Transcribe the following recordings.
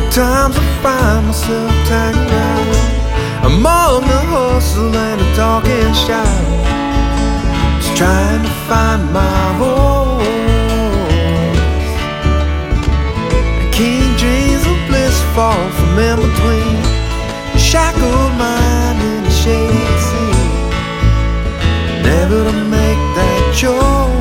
Sometimes I find myself tagging around among the hustle and the talking shout, just trying to find my voice. And King dreams of bliss fall from in between a shackled mind in a shady scene, never to make that choice.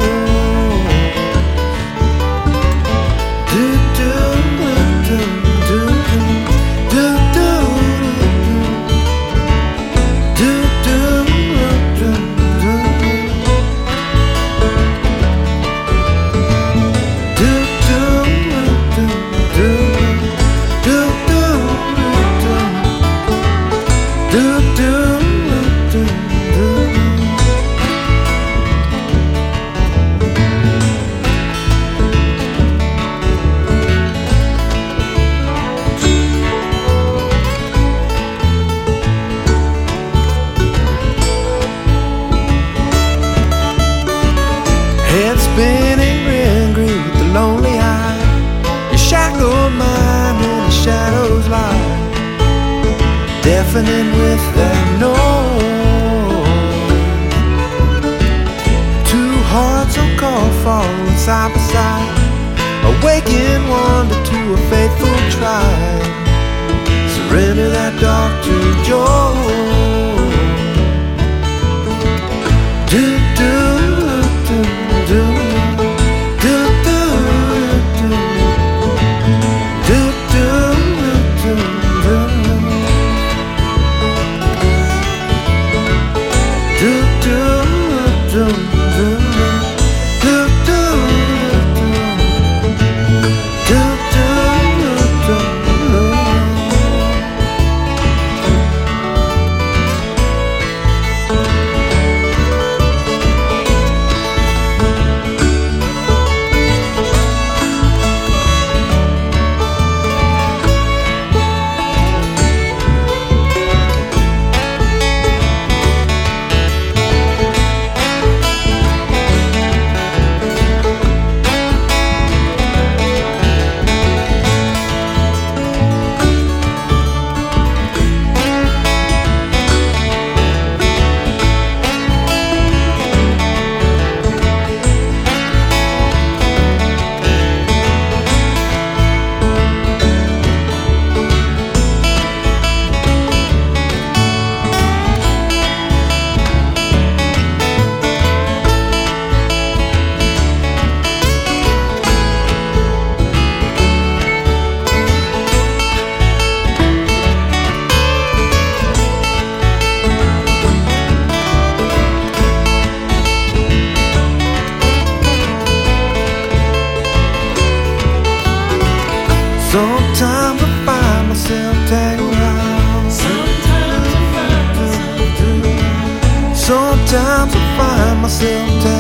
Head spinning, angry with the lonely eye, your shackled mind in the shadows lie, deafening with that noise. Two hearts on call, falling side by side, awaken wonder to a faithful tribe. Surrender that dark to joy. Sometimes I find myself tagging around. Sometimes I find myself tagging around.